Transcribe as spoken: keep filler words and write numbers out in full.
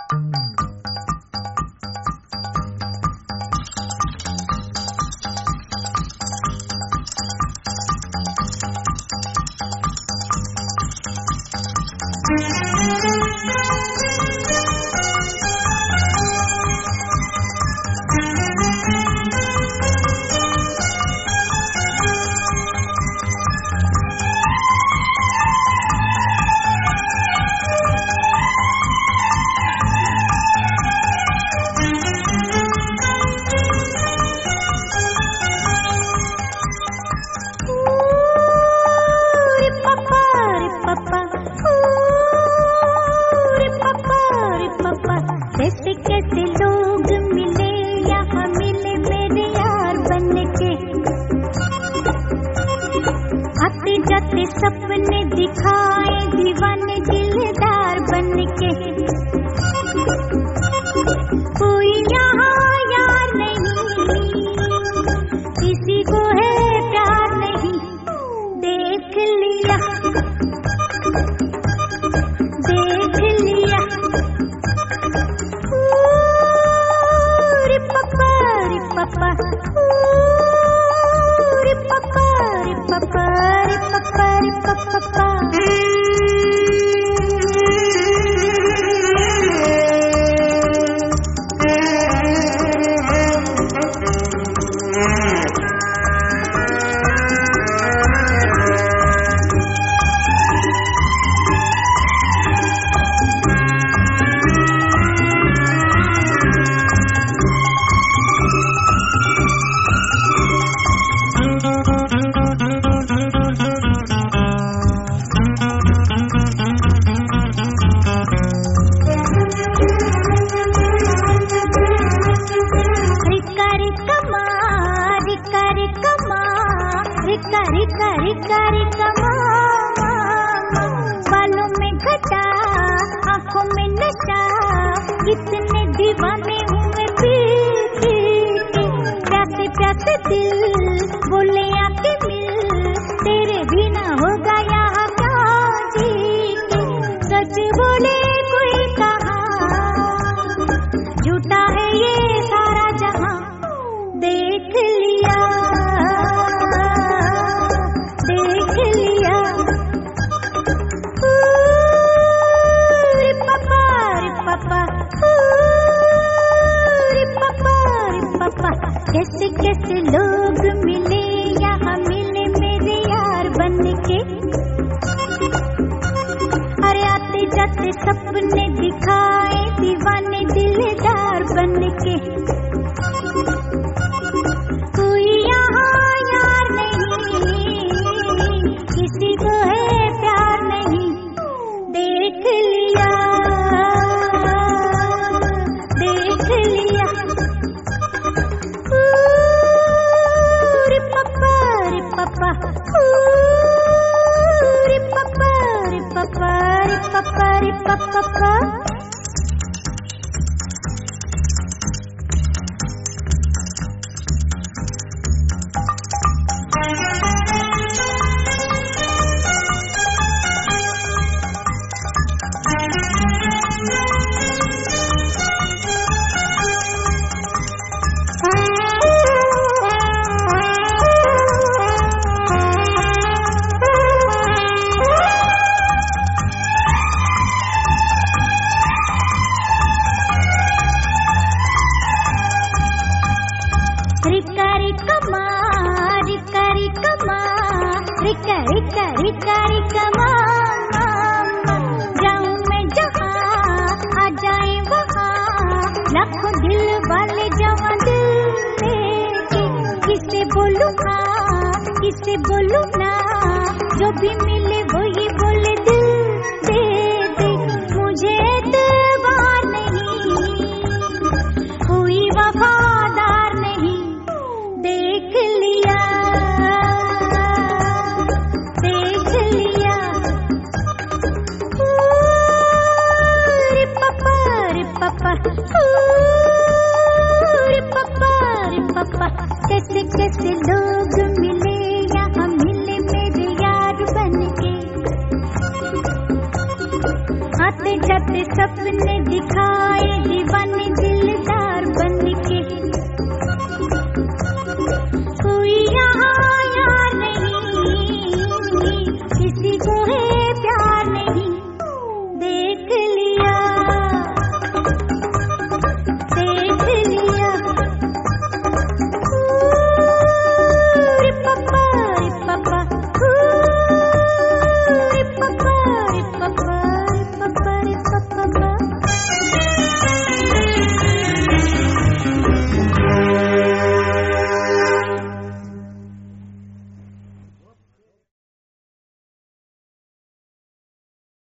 कैसे कैसे लोग मिले यहाँ मिले मेरे यार बन के, आते जाते सपने दिखाए दीवाने दिलदार बन के। कोई यहाँ यार नहीं, किसी को है प्यार नहीं, देख लिया देख लिया। Papa, ooh, papa, papa, papa, papa, papa. रिका रिका रिका रिका बालों में घटा आंखों में नशा, कितने दीवाने हुए पीछे, प्यासे प्यासे दिल बोले आके मिल, तेरे बिना होगा यहाँ क्या जी। सच बोले कोई कहा, झूठा है ये सारा जहां, देख लिया देख लिया। रे पापा रे पापा रे पापा रे पापा, कैसे कैसे लोग मिले यहाँ मिले मेरे यार बन के। अरे आते जाते सपने दिखाए दीवाने दिलदार बन के। कोई यहाँ यार नहीं, किसी को है प्यार नहीं, देख लिया देख लिया। रे पापा रे पापा रे पापा रे पापा रे पापा रे पापा। रिका रिका मा रिका रिका मा रिका रिका रिका रिका मा, जाऊं मैं जहाँ आ जाए वहाँ, लाखों दिल वाले जवां दिल लेके, किसे बोलूं हाँ किसे बोलूं ना, जो भी मिले वही बोले दिल दे दे। मुझे एतबार नहीं, कोई वफादार नहीं, देख लिया देख लिया। रे पापा रे पापा रे पापा रे पापा, कैसे कैसे लोग मिले यहाँ मिले मेरे यार बन आते जाते सपने दिखाए दीवाने दिलदार